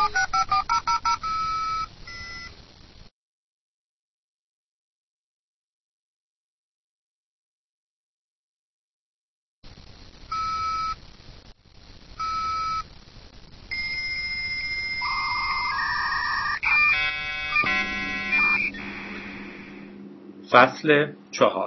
فصل 4.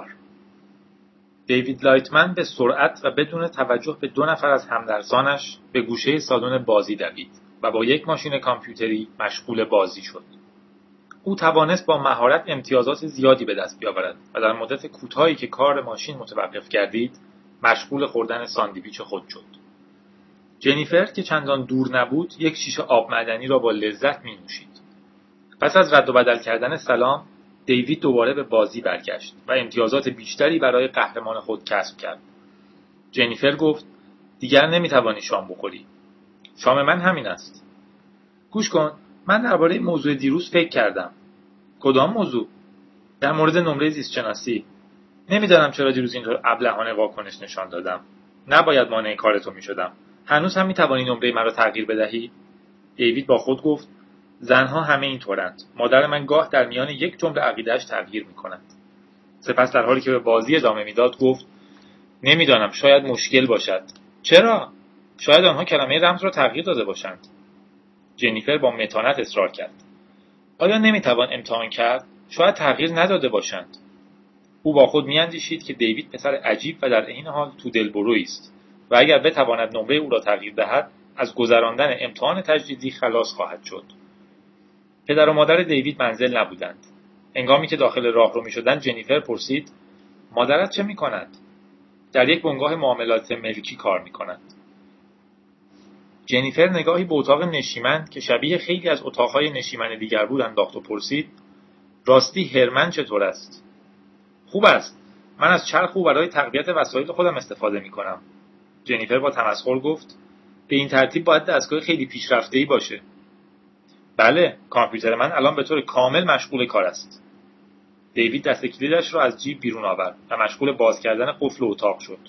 دیوید لایتمن به سرعت و بدون توجه به 2 نفر از همدرسانش به گوشه سالن بازی دوید و با یک ماشین کامپیوتری مشغول بازی شد. او توانست با مهارت امتیازات زیادی به دست بیاورد و در مدت کوتاهی که کار ماشین متوقف گردید مشغول خوردن ساندویچ خود شد. جنیفر که چندان دور نبود یک شیشه آب معدنی را با لذت می نوشید. پس از رد و بدل کردن سلام، دیوید دوباره به بازی برگشت و امتیازات بیشتری برای قهرمان خود کسب کرد. جنیفر گفت: دیگر نمیتوانی شام بخوری. شام من همین است. گوش کن، من درباره موضوع دیروز فکر کردم. کدام موضوع؟ در مورد نمره زیستشناسی. نمیدانم چرا دیروز اینطور ابلهانه واکنش نشان دادم. نباید مانع کار تو میشدم. هنوز هم میتوانی نمره مرا تغییر بدهی؟ دیوید با خود گفت: زنها همه اینطورند. مادر من گاه در میان یک جمله عقیده‌اش تغییر می‌کند. سپس در حالی که به بازی ادامه میداد گفت: نمیدانم، شاید مشکل باشد. چرا؟ شاید آنها کلمه رمز را تغییر داده باشند. جنیفر با متانت اصرار کرد: آیا نمیتوان امتحان کرد؟ شاید تغییر نداده باشند. او با خود میاندیشید که دیوید پسر عجیب و در عین حال تو دلبرویی است و اگر بتواند نمره او را تغییر دهد از گذراندن امتحان تجدیدی خلاص خواهد شد. پدر و مادر دیوید منزل نبودند. هنگامی که داخل راهرو می‌شدند جنیفر پرسید: مادرت چه می‌کند؟ در یک بنگاه معاملات ملکی کار می‌کند. جنیفر نگاهی به اتاق نشیمن که شبیه خیلی از اتاق‌های نشیمن دیگر بود انداخت و پرسید: راستی هرمن چطور است؟ خوب است. من از چرخ او برای تقویت وسایل خودم استفاده می‌کنم. جنیفر با تمسخر گفت: به این ترتیب باید دستگاه خیلی پیشرفته‌ای باشه. بله، کامپیوتر من الان به طور کامل مشغول کار است. دیوید دست کلیدش را از جیب بیرون آورد و مشغول باز کردن قفل اتاق شد.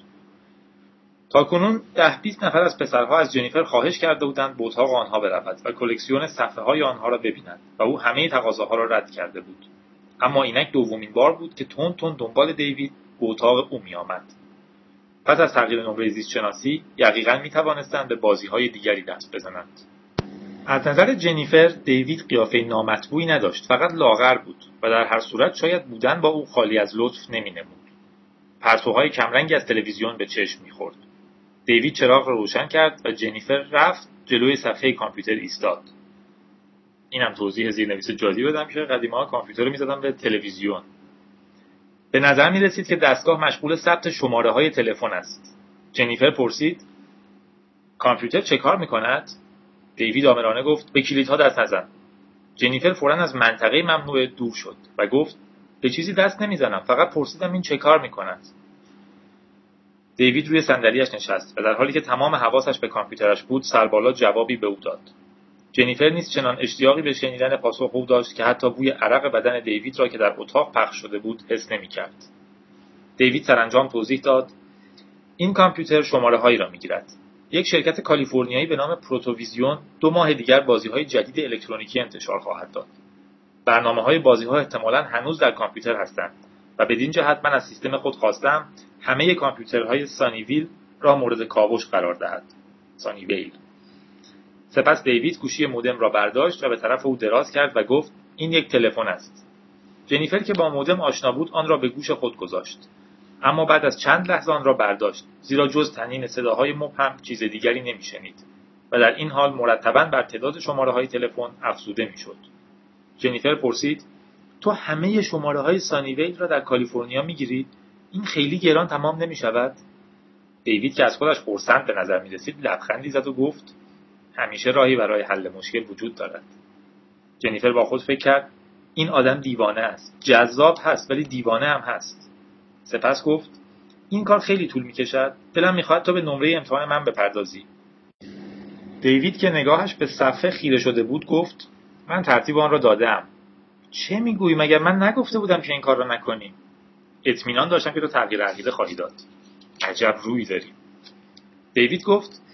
تاکنون 10-20 نفر از پسرها از جنیفر خواهش کرده بودند به اتاق آنها برود و کلکسیون صفحه‌های آنها را ببیند و او همه تقاضاها را رد کرده بود. اما اینک دومین بار بود که تند تند دنبال دیوید به اتاق او می‌آمد. پس از تغییر نمره زیستشناسی یقیقاً می‌توانستند به بازی‌های دیگری دست بزنند. از نظر جنیفر دیوید قیافه نامطبوعی نداشت، فقط لاغر بود و در هر صورت شاید بودن با او خالی از لطف نمی‌نمود. پرتوهای کمرنگی از تلویزیون به چشم می‌خورد. دیوید چراغ را روشن کرد و جنیفر رفت جلوی صفحه کامپیوتر ایستاد. اینم توضیح زیرنویس جادی بدم که قدیم‌ها کامپیوتر رو می‌زدن به تلویزیون. به نظر می‌رسید که دستگاه مشغول ثبت شماره‌های تلفن است. جنیفر پرسید: کامپیوتر چه کار می‌کند؟ دیوید آمرانه گفت: به کلیدها دست نزن. جنیفر فوراً از منطقه ممنوعه دور شد و گفت: به چیزی دست نمیزنم، فقط پرسیدم این چه کار میکند. دیوید روی صندلیاش نشست و در حالی که تمام حواسش به کامپیوترش بود سربالا جوابی به او داد. جنیفر نیز چنان اشتیاقی به شنیدن پاسخ او داشت که حتی بوی عرق بدن دیوید را که در اتاق پخش شده بود حس نمی‌کرد. دیوید سرانجام توضیح داد: این کامپیوتر شماره‌هایی را می‌گیرد. یک شرکت کالیفرنیایی به نام پروتوویزیون 2 ماه دیگر بازی‌های جدید الکترونیکی انتشار خواهد داد. برنامه‌های بازی‌ها احتمالاً هنوز در کامپیوتر هستند و بدین جهت من از سیستم خود خواستم همه کامپیوترهای سانیویل را مورد کاوش قرار دهد. سانیویل. سپس دیوید گوشی مودم را برداشت و به طرف او دراز کرد و گفت: این یک تلفن است. جنیفر که با مودم آشنا بود آن را به گوش خود گذاشت. اما بعد از چند لحظه آن را برداشت، زیرا جز طنین صداهای مبهم چیز دیگری نمی‌شنید و در این حال مرتباً بر تعداد شماره‌های تلفن افزوده می‌شد. جنیفر پرسید: تو همه شماره‌های سانیویل را در کالیفرنیا می‌گیری؟ این خیلی گران تمام نمی‌شود؟ دیوید که از خودش خرسند به نظر می‌رسید لبخندی زد و گفت: همیشه راهی برای حل مشکل وجود دارد. جنیفر با خود فکر کرد: این آدم دیوانه است. جذاب هست ولی دیوانه هم هست. سپس گفت: این کار خیلی طول می‌کشد. دلم می‌خواهد تو به نمره امتحان من بپردازی. دیوید که نگاهش به صفحه خیره شده بود گفت: من ترتیب آن را دادم. چه میگویی؟ مگر من نگفته بودم که این کار را نکنی؟ اطمینان داشتم که تو تغییر عقیده خواهی داد. عجب رویی داری. دیوید گفت: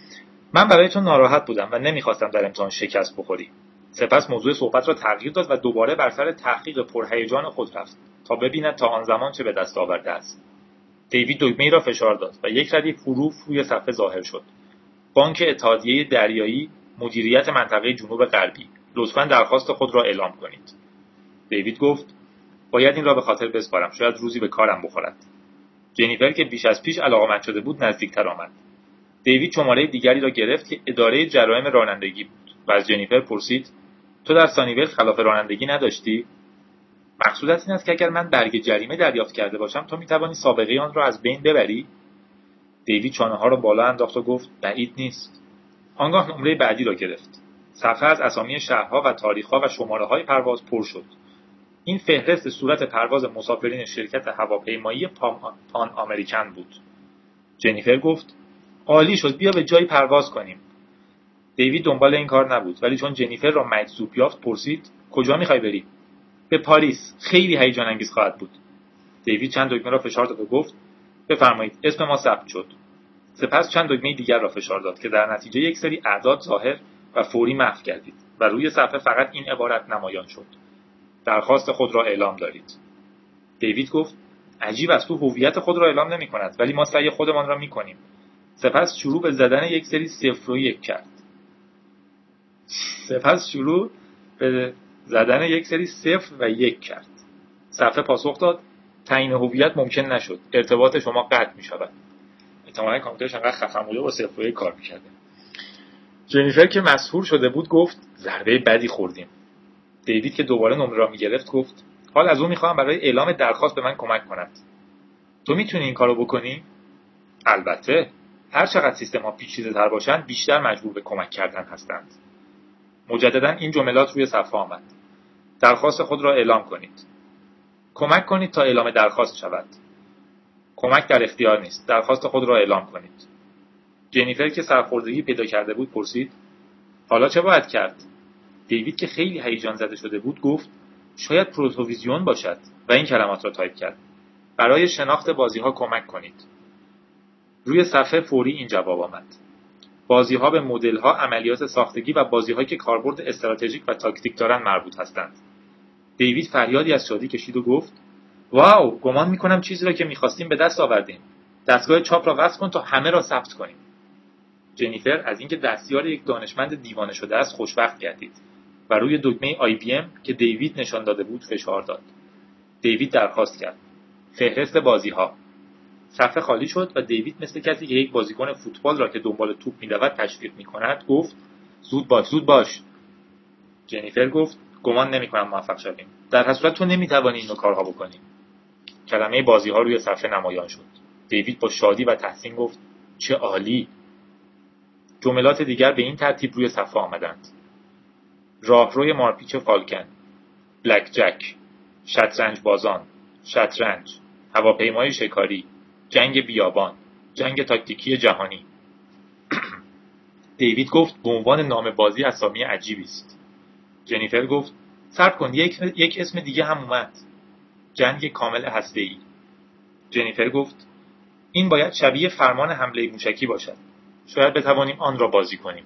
من برای تو ناراحت بودم و نمیخواستم در امتحان شکست بخوری. سپس موضوع صحبت را تغییر داد و دوباره بر سر تحقیق پرهیجان خود رفت تا ببیند تا آن زمان چه به دست آورده است. دیوید دکمه‌ای را فشار داد و یک ردیف حروف روی صفحه ظاهر شد. بانک اتحادیه دریایی، مدیریت منطقه جنوب غربی، لطفاً درخواست خود را اعلام کنید. دیوید گفت باید این را به خاطر بسپارم، شاید روزی به کارم بخورد. جنیفر که بیش از پیش علاقمند شده بود نزدیکتر آمد. دیوید شماره دیگری را گرفت که اداره جرایم رانندگی بود و از جنیفر پرسید تو در سانیول خلاف رانندگی نداشتی؟ مقصودت این است که اگر من برگ جریمه دریافت کرده باشم تو میتوانی سابقه آن را از بین ببری؟ دیوید چانه‌ها را بالا انداخت و گفت بعید نیست. آنگاه نمره بعدی را گرفت. صفحه از اسامی شهرها و تاریخ‌ها و شماره‌های پرواز پر شد. این فهرست صورت پرواز مسافرین شرکت هواپیمایی پان آمریکن بود. جنیفر گفت عالی شد، بیا به جایی پرواز کنیم. دیوید دنبال این کار نبود، ولی چون جنیفر را مجذوب یافت پرسید کجا میخوای بری؟ به پاریس، خیلی هیجان انگیز خواهد بود. دیوید چند دکمه را فشار داد و گفت بفرمایید اسم ما ثبت شد. سپس چند دکمه دیگر را فشار داد که در نتیجه یک سری اعداد ظاهر و فوری محو گردید و روی صفحه فقط این عبارت نمایان شد: درخواست خود را اعلام دارید. دیوید گفت عجیب است، تو هویت خود را اعلام نمی‌کند ولی ما سعی خودمان را می‌کنیم. سپس شروع به زدن یک سری 0 و 1 کرد. صفحه پاسخ داد تعیین هویت ممکن نشد. ارتباط شما قطع می‌شود. احتمالاً کامپیوترش انقدر خفن بوده با 0 و 1 کار می‌کرده. جنیفر که مسحور شده بود گفت ضربه بدی خوردیم. دیوید که دوباره نمره را می‌گرفت گفت حال از او می‌خواهم برای اعلام درخواست به من کمک کند. تو می‌تونی این کارو بکنی؟ البته. هر چقدر سیستم‌ها پیچیده‌تر باشند بیشتر مجبور به کمک کردن هستند. مجدداً این جملات روی صفحه آمد. درخواست خود را اعلام کنید. کمک کنید تا اعلام درخواست شود. کمک در اختیار نیست. درخواست خود را اعلام کنید. جنیفر که سرخوردگی پیدا کرده بود پرسید حالا چه باید کرد؟ دیوید که خیلی هیجان زده شده بود گفت شاید پروتوویزیون باشد و این کلمات را تایپ کرد. برای شناخت بازی‌ها کمک کنید. روی صفحه فوری این جواب آمد: بازی‌ها به مدل‌ها، عملیات ساختگی و بازی‌هایی که کاربرد استراتژیک و تاکتیک دارند مربوط هستند. دیوید فریادی از شادی کشید و گفت واو، گمان می‌کنم چیزی را که می‌خواستیم به دست آوردیم. دستگاه چاپ را وصل کن تا همه را ثبت کنیم. جنیفر از اینکه دستیار یک دانشمند دیوانه شده است خوشبخت گردید و روی دکمه IBM که دیوید نشان داده بود فشار داد. دیوید درخواست کرد: فهرست بازی‌ها. صفحه خالی شد و دیوید مثل کسی که یک بازیکن فوتبال را که دنبال توپ می‌دود تشویق می‌کند گفت زود باش زود باش. جنیفر گفت گمان نمی‌کنم موفق شویم. در هر صورت تو نمی‌توانی این نوع کارها بکنی. کلمه بازی‌ها روی صفحه نمایان شد. دیوید با شادی و تحسین گفت چه عالی. جملات دیگر به این ترتیب روی صفحه آمدند: راهروی مارپیچ فالکن، بلک جک، شطرنج بازان، شطرنج، هواپیمای شکاری، جنگ بیابان، جنگ تاکتیکی جهانی. دیوید گفت به عنوان نام بازی اسامی عجیبی است. جنیفر گفت صبر کن، یک اسم دیگه هم اومد: جنگ کامل هسته‌ای. جنیفر گفت این باید شبیه فرمان حمله موشکی باشد. شاید بتوانیم آن را بازی کنیم.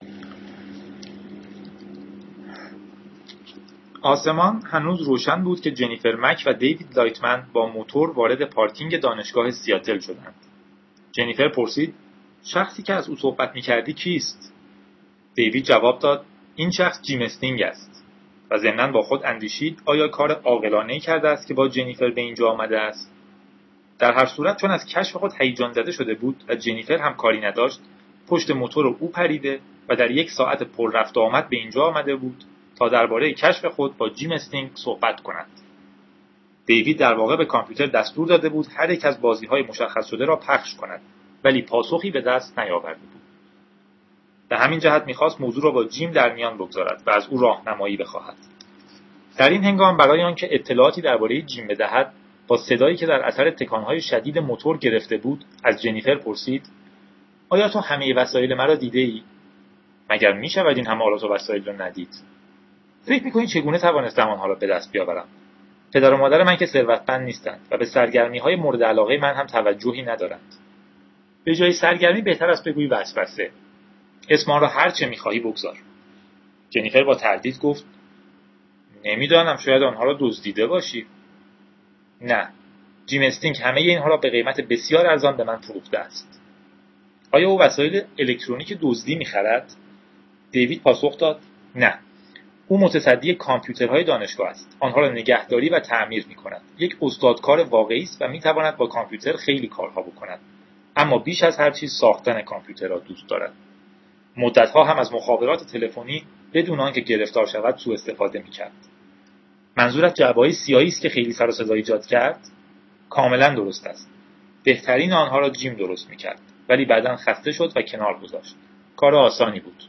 آسمان هنوز روشن بود که جنیفر مک و دیوید لایتمن با موتور وارد پارکینگ دانشگاه سیاتل شدند. جنیفر پرسید شخصی که از او صحبت می‌کردی کیست؟ دیوید جواب داد این شخص جیم استینگ است و ضمناً با خود اندیشید آیا کار عاقلانه‌ای کرده است که با جنیفر به اینجا آمده است؟ در هر صورت چون از کشف خود هیجان زده شده بود و جنیفر هم کاری نداشت، پشت موتور او پریده و در 1 ساعت پر رفت و آمد به اینجا آمده بود تا درباره کشف خود با جیم استینگ صحبت کند. دیوید در واقع به کامپیوتر دستور داده بود هر یک از بازی‌های مشخص شده را پخش کند، ولی پاسخی به دست نیاورده بود. به همین جهت می‌خواست موضوع را با جیم در میان بگذارد و از او راهنمایی بخواهد. در این هنگام برای آنکه اطلاعاتی درباره جیم بدهد، با صدایی که در اثر تکان‌های شدید موتور گرفته بود، از جنیفر پرسید: آیا تو همه وسایل مرا دیده‌ای؟ مگر می‌شود این همه آلات و وسایل را ندید؟ فکر می‌کنی چگونه توانستم آنها را به دست بیاورم؟ پدر و مادر من که ثروتمند نیستند و به سرگرمی‌های مورد علاقه من هم توجهی ندارند. به جای سرگرمی بهتر است بگویی وسوسه. اسم آن را هر چه می‌خواهی بگذار. جنیفر با تردید گفت نمیدانم، شاید آنها را دزدیده باشی. نه، جیم استینگ همه اینها را به قیمت بسیار ارزان به من فروخته است. آیا او وسایل الکترونیک دزدی می‌خرد؟ دیوید پاسخ داد نه. او متصدی کامپیوترهای دانشگاه است. آنها را نگهداری و تعمیر می‌کند. یک استادکار واقعی است و می‌تواند با کامپیوتر خیلی کارها بکند. اما بیش از هر چیز ساختن کامپیوترها دوست دارد. مدت‌ها هم از مخابرات تلفنی بدون آنکه گرفتار شود سوء استفاده می‌کرد. منظورت جعبه‌های سیاهی است که خیلی سر و صدا ایجاد کرد؟ کاملا درست است. بهترین آنها را جیم درست می‌کرد، ولی بعداً خسته شد و کنار گذاشت. کار آسانی بود.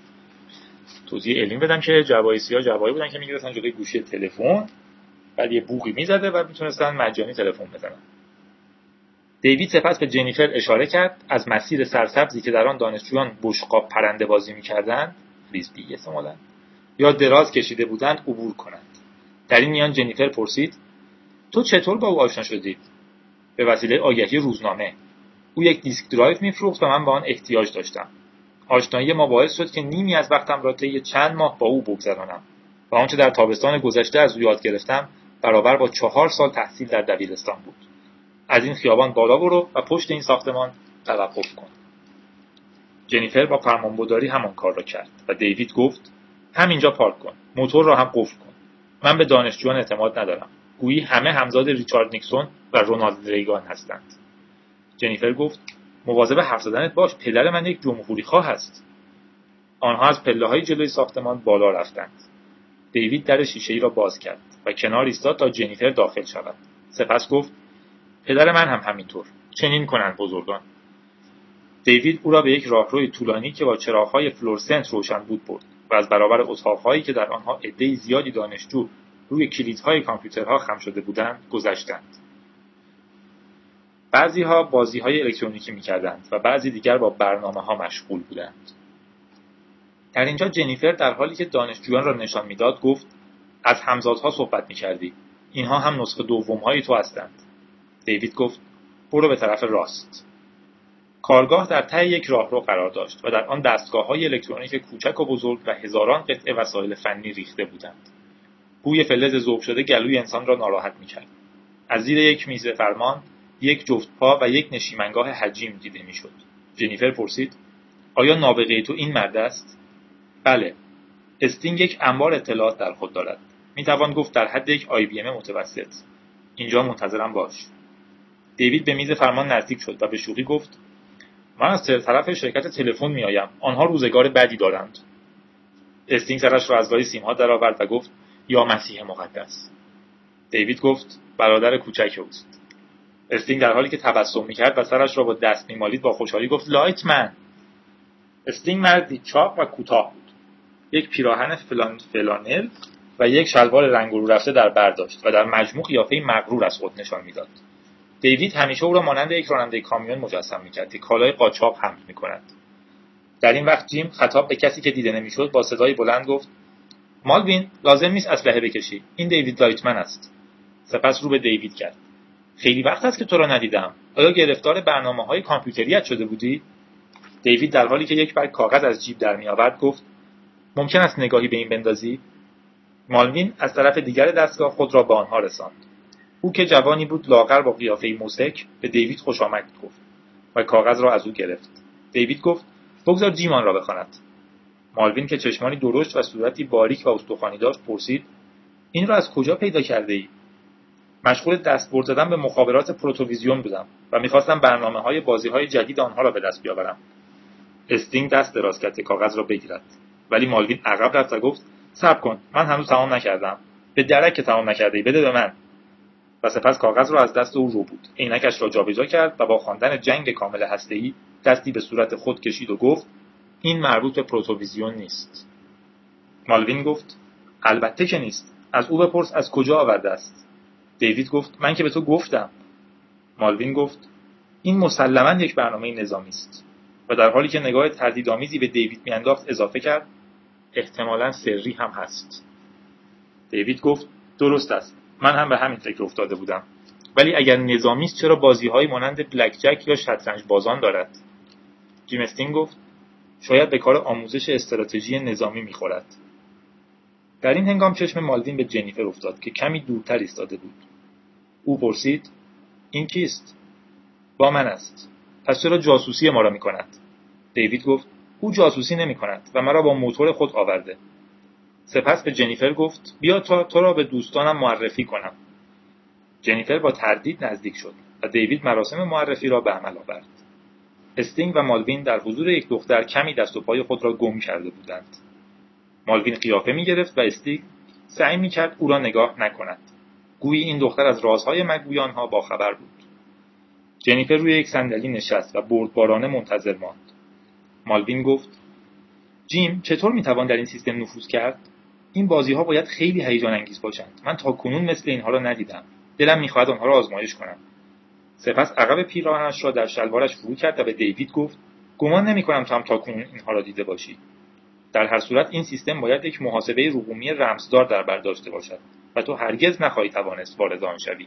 توضیح علمی بدم که جعبه‌های سیاه جعبه‌ای بودن که می‌گرفتن جلوی گوشی تلفن، بعد یه بوقی می‌زده و می‌تونستن مجانی تلفن بزنن. دیوید سپس به جنیفر اشاره کرد از مسیر سرسبزی که در آن دانشجویان بشقاب پرنده بازی می‌کردند، فریسبی احتمالاً، یا دراز کشیده بودند عبور کنند. در این میان جنیفر پرسید تو چطور با او آشنا شدی؟ به وسیله آگهی روزنامه. او یک دیسک درایو می‌فروخت و من با آن احتیاج داشتم. آشنایی ما باعث شد که نیمی از وقتم را طی چند ماه با او بگذرانم و آنچه در تابستان گذشته از او یاد گرفتم برابر با 4 سال تحصیل در دبیرستان بود. از این خیابان بالا برو و پشت این ساختمان توقف کن. جنیفر با فرمانبرداری همان کار را کرد و دیوید گفت همینجا پارک کن. موتور را هم قفل کن. من به دانشجویان اعتماد ندارم. گویی همه همزاد ریچارد نیکسون و رونالد ریگان هستند. جنیفر گفت مواظب حرف زدنت باش، پدر من یک جمهوری خواه است. آنها از پله‌های جلوی ساختمان بالا رفتند. دیوید در شیشه‌ای را باز کرد و کنار ایستاد تا جنیفر داخل شود. سپس گفت پدر من هم همینطور. چنین کنند بزرگان. دیوید او را به یک راهروی طولانی که با چراغ‌های فلورسنت روشن بود برد و از برابر اتاق‌هایی که در آنها عده‌ای زیادی دانشجو روی کلیدهای کامپیوترها خم شده بودند گذشتند. بعضی‌ها بازی‌های الکترونیکی می‌کردند و بعضی دیگر با برنامه‌ها مشغول بودند. در اینجا جنیفر در حالی که دانشجویان را نشان می‌داد گفت از همزادها صحبت می‌کردی. اینها هم نسخه دوم‌های تو هستند. دیوید گفت برو به طرف راست. کارگاه در ته یک راهرو قرار داشت و در آن دستگاه‌های الکترونیک کوچک و بزرگ و هزاران قطعه وسایل فنی ریخته بودند. بوی فلز ذوب شده گلوی انسان را ناراحت می‌کرد. از زیر یک میز فرمان یک جفت پا و یک نشیمنگاه حجیم دیده می‌شد. جنیفر پرسید آیا نابغه تو این مرد است؟ بله. استینگ یک انبار اطلاعات در خود دارد. می‌توان گفت در حد یک IBM متوسط. اینجا منتظرم باش. دیوید به میز فرمان نزدیک شد و به شوخی گفت من از طرف شرکت تلفن میآیم. آنها روزگار بدی دارند. استینگ سرش را از لای سیم‌ها درآورد و گفت یا مسیح مقدس. دیوید گفت برادر کوچک اوست. استینگ در حالی که تبسم می‌کرد و سرش را با دست می‌مالید با خوشحالی گفت لایتمن. استینگ مردی چاق و کوتاه بود. یک پیراهن فلانل و یک شلوار رنگ رو رفته در بر داشت و در مجموع قیافه‌ای مغرور از خود نشان می‌داد. دیوید همیشه او را مانند یک راننده کامیون مجسم می‌کرد که کالای قاچاق حمل می‌کند. در این وقت جیم خطاب به کسی که دیده نمی‌شد با صدای بلند گفت مالوین لازم نیست اسلحه بکشی. این دیوید لایتمن است. سپس رو به دیوید کرد. خیلی وقت است که تو را ندیدم. آیا گرفتار برنامه‌های کامپیوتریت شده بودی؟ دیوید در حالی که یک برگ کاغذ از جیب در می‌آورد گفت ممکن است نگاهی به این بندازی؟ مالوین از طرف دیگر دستگاه خود را به آنها رساند. او که جوانی بود لاغر با قیافه‌ای مسک به دیوید خوش آمد گفت و کاغذ را از او گرفت. دیوید گفت بگذار جیمان را بخواند. مالوین که چشمانی درشت و صورتی باریک و استخوانی داشت پرسید این را از کجا پیدا کرده ای؟ مشغول دستبرد زدن به مخابرات پروتوویزیون بودم و می‌خواستم برنامه‌های بازی‌های جدید آنها را به دست بیاورم. استینگ دست دراز کرد که کاغذ را بگیرد، ولی مالوین عقب رفت و گفت صبر کن، من هنوز تمام نکردم. به درک که تمام نکرده‌ای، بده به من. و سپس کاغذ را از دست او رو بود. عینکش را جابجا کرد و با خواندن جنگ کامل هسته‌ای دستی به صورت خود کشید و گفت این مربوط به پروتوویزیون نیست. مالوین گفت البته که نیست. از او بپرس از کجا آورده است. دیوید گفت من که به تو گفتم. مالوین گفت این مسلماً یک برنامه نظامی است. و در حالی که نگاه تردیدآمیزی به دیوید میانداخت اضافه کرد احتمالاً سری هم هست. دیوید گفت درست است. من هم به همین فکر افتاده بودم. ولی اگر نظامی است چرا بازی‌های مانند بلک جک یا شطرنج بازان دارد؟ جیم استینگ گفت شاید به کار آموزش استراتژی نظامی می‌خورد. در این هنگام چشم مالوین به جنیفر افتاد که کمی دورتر ایستاده بود. او پرسید: این کیست؟ با من است. پس چرا جاسوسی ما را می‌کند؟ دیوید گفت: او جاسوسی نمی‌کند و مرا با موتور خود آورده. سپس به جنیفر گفت: بیا تا تو را به دوستانم معرفی کنم. جنیفر با تردید نزدیک شد و دیوید مراسم معرفی را به عمل آورد. استینگ و مالوین در حضور یک دختر کمی دست و پای خود را گم کرده بودند. مالوین قیافه می‌گرفت و استینگ سعی می‌کرد او را نگاه نکند. گویی این دختر از رازهای مگویانها باخبر بود. جنیفر روی یک صندلی نشست و بردبارانه منتظر ماند. مالوین گفت: جیم، چطور می‌توان در این سیستم نفوذ کرد؟ این بازی‌ها باید خیلی هیجان انگیز باشند. من تاکنون مثل اینها را ندیدم. دلم می‌خواهد آنها را آزمایش کنم. سپس عقب پیراهنش را در شلوارش فرو کرد و به دیوید گفت: گمان نمی‌کنم تو هم تاکنون اینها را دیده باشی. در هر صورت این سیستم باید یک محاسبه رقمی رمزدار در بر داشته باشد و تو هرگز نخواهی توانست وارد آن شوی.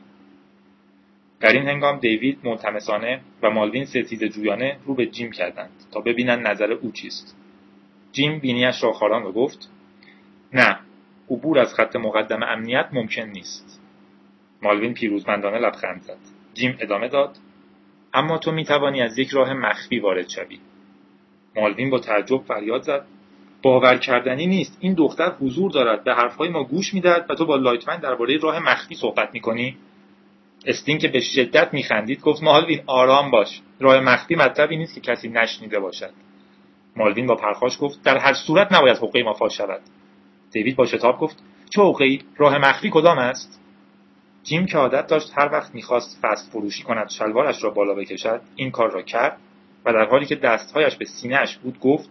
در این هنگام دیوید ملتمسانه و مالوین ستیزه‌جویانه رو به جیم کردند تا ببینند نظر او چیست. جیم بینیش را خاران و گفت: نه، عبور از خط مقدم امنیت ممکن نیست. مالوین پیروزمندانه لبخند زد. جیم ادامه داد: اما تو میتوانی از یک راه مخفی وارد شوی. مالوین با تعجب فریاد زد: باور کردنی نیست. این دختر حضور دارد، به حرفهای ما گوش میدهد و تو با لایتمن درباره راه مخفی صحبت میکنی؟ استینگ که به شدت میخندید گفت: مالوین آرام باش. راه مخفی مطلبی نیست که کسی نشنیده باشد. مالوین با پرخاش گفت: در هر صورت نباید حقه ما فاش شود. دیوید با شتاب گفت: چه حقه‌ای؟ راه مخفی کدام است؟ جیم که عادت داشت هر وقت میخواست فست فروشی کند شلوارش را بالا بکشد این کار را کرد و در حالی که دستهایش به سینه‌اش بود گفت: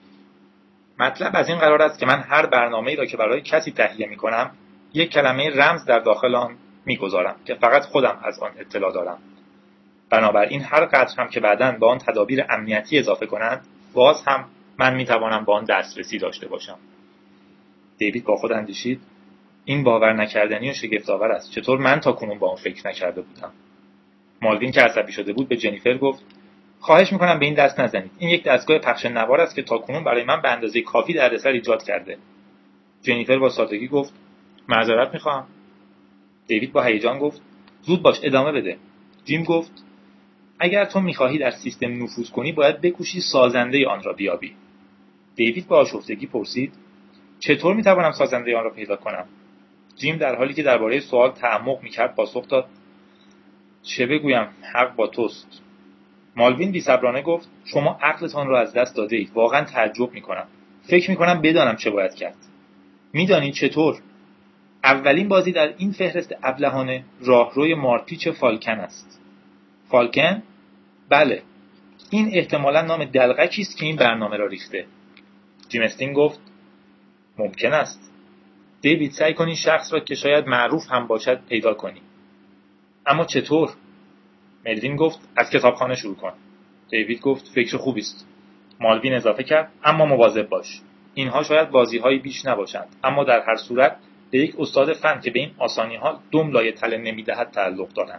مطلب از این قرار است که من هر برنامه‌ای را که برای کسی تهیه می‌کنم یک کلمه رمز در داخل آن می‌گذارم که فقط خودم از آن اطلاع دارم. بنابراین هر قدر هم که بعداً به آن تدابیر امنیتی اضافه کنند باز هم من می‌توانم به آن دسترسی داشته باشم. دیوید با خود اندیشید: این باور نکردنی و شگفت‌آور است. چطور من تاکنون با آن فکر نکرده بودم؟ مالوین که عصبی شده بود به جنیفر گفت: خواهش میکنم به این دست نزنید. این یک دستگاه پخش نوار است که تاکنون برای من به اندازه کافی دردسر ایجاد کرده. جنیفر با سادگی گفت: معذرت میخواهم. دیوید با هیجان گفت: زود باش، ادامه بده. جیم گفت: اگر تو میخواهی در سیستم نفوذ کنی باید بکوشی سازنده آن را بیابی. دیوید با آشفتگی پرسید: چطور میتوانم سازنده آن را پیدا کنم؟ جیم در حالی که درباره سوال تعمق میکرد پاسخ داد: چه بگویم، حق با توست. مالوین بی‌صبرانه گفت: شما عقلتان را از دست داده اید. واقعا تعجب میکنم. فکر میکنم بدانم چه باید کرد. میدانید چطور؟ اولین بازی در این فهرست ابلهانه راهروی مارپیچ فالکن است. فالکن؟ بله. این احتمالاً نام دلغکی است که این برنامه را ریخته. جیم استینگ گفت: ممکن است. دیوید سعی کن این شخص را که شاید معروف هم باشد پیدا کنی. اما چطور؟ ملوین گفت: از کتابخانه شروع کن. دیوید گفت: فکر خوبی است. مالوین اضافه کرد: اما مواظب باش. اینها شاید بازی‌های بیش نباشند، اما در هر صورت به یک استاد فن که به این آسانی‌ها دم لای تله نمی‌دهد تعلق دارند.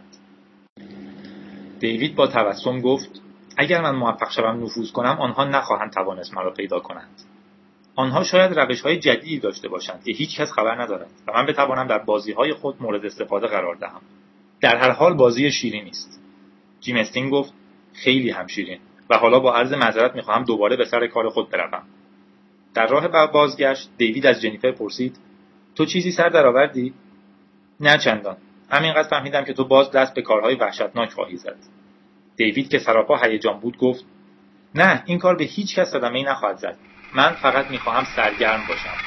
دیوید با تبسم گفت: اگر من موفق شوم نفوذ کنم آنها نخواهند توانست مرا پیدا کنند. آنها شاید روش‌های جدیدی داشته باشند که هیچ کس خبر ندارد و من بتوانم در بازی‌های خود مورد استفاده قرار دهم. در هر حال بازی شیرینی است. جیم استینگ گفت: خیلی هم شیرین و حالا با عرض معذرت می‌خواهم دوباره به سر کار خود بروم. در راه بازگشت دیوید از جنیفر پرسید: تو چیزی سر درآوردی؟ نه چندان. همینقدر فهمیدم که تو باز دست به کارهای وحشتناک خواهی زد. دیوید که سراپا هیجان بود گفت: نه، این کار به هیچ کس صدمه‌ای نخواهد زد. من فقط می‌خواهم سرگرم باشم.